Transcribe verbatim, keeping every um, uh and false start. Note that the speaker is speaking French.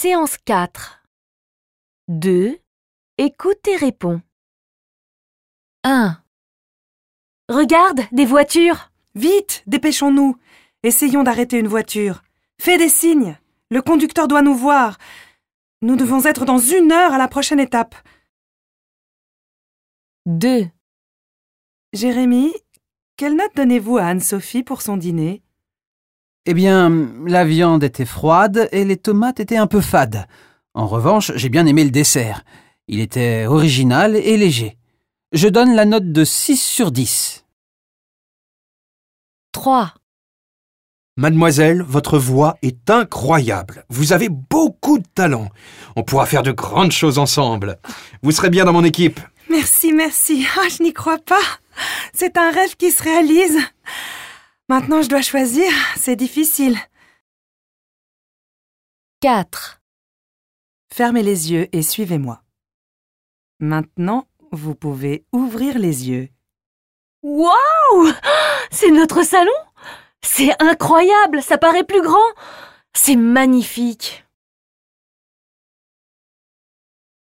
Séance quatre. deux. Écoute et réponds. un. Regarde, des voitures. Vite, dépêchons-nous. Essayons d'arrêter une voiture. Fais des signes. Le conducteur doit nous voir. Nous devons être dans une heure à la prochaine étape. deux. Jérémy, quelle note donnez-vous à Anne-Sophie pour son dîner? Eh bien, la viande était froide et les tomates étaient un peu fades. En revanche, j'ai bien aimé le dessert. Il était original et léger. Je donne la note de six sur dix. trois. Mademoiselle, votre voix est incroyable. Vous avez beaucoup de talent. On pourra faire de grandes choses ensemble. Vous serez bien dans mon équipe. Merci, merci. Ah, je n'y crois pas. C'est un rêve qui se réalise. Maintenant, je dois choisir. C'est difficile. quatre. Fermez les yeux et suivez-moi. Maintenant, vous pouvez ouvrir les yeux. Waouh! C'est notre salon? C'est incroyable, ça paraît plus grand. C'est magnifique.